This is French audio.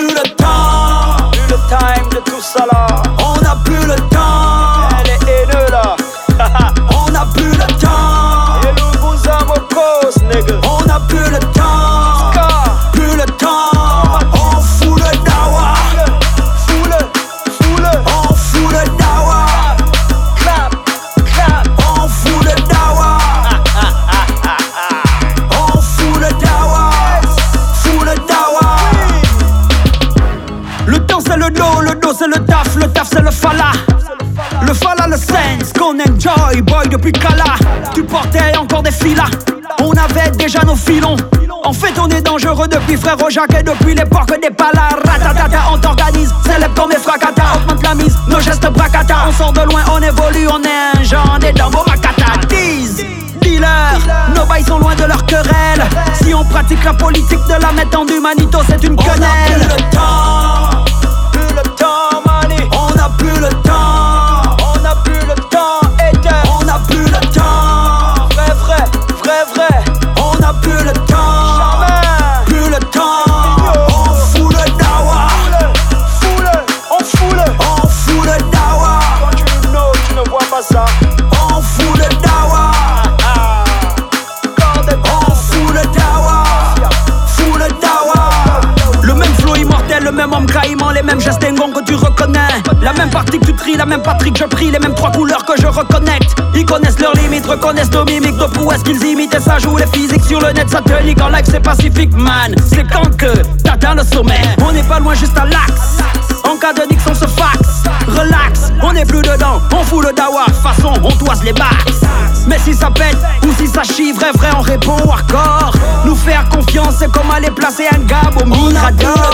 plus le temps. Plus le time de tout ça là. On n'a plus le temps. Elle est haineux là. On n'a plus le temps. Et nous vous amocos, nigga. On n'a plus le temps. Ska. Plus le temps. On fout le dawa. Foule. On fout le dawa. Clap. On fout le dawa. On fout le dawa. Fout le dawa. Le temps c'est le dos c'est le taf c'est le fala. Le fala, le sense qu'on enjoy, boy, depuis Kala. Tu portais encore des filas, on avait déjà nos filons. En fait, on est dangereux depuis Frérot Jacques et depuis l'époque des palas. Ratatata, on t'organise, célèbre comme les fracata. Augmente la mise, nos gestes bracata. On sort de loin, on évolue, on est un genre, on est dans vos macata. Tease, dealer, nos bails sont loin de leur querelle. Si on pratique la politique de la mettre en humanito, c'est une quenelle. On n'a plus le temps. Plus le temps, money. On n'a plus le temps. On n'a plus le temps, hater. On n'a plus le temps. Vrai. On n'a plus le temps. Jamais. Plus le temps. On fout le dawa. On fout le dawa. Quand tu ne vois pas ça. On fout le dawa. On fout le dawa. Fout le dawa. Le même flow immortel, le même homme caïman, les mêmes gestes d'engon que tu reconnais. La même partie que tu tries, la même partie que je prie, les mêmes trois couleurs que je reconnecte. Ils connaissent leurs limites, reconnaissent nos mimiques, de prouesses qu'ils imitent et ça joue les physiques sur le net, ça te nique en live, c'est pacifique, man. C'est quand que t'atteins le sommet. On n'est pas loin, juste à l'axe. En cas de nix, on se faxe. Relax, on n'est plus dedans, on fout le dawa. Façon, on toise les backs. Mais si ça pète ou si ça chie, vrai, on répond hardcore. Nous faire confiance, c'est comme aller placer un gab au mirateur.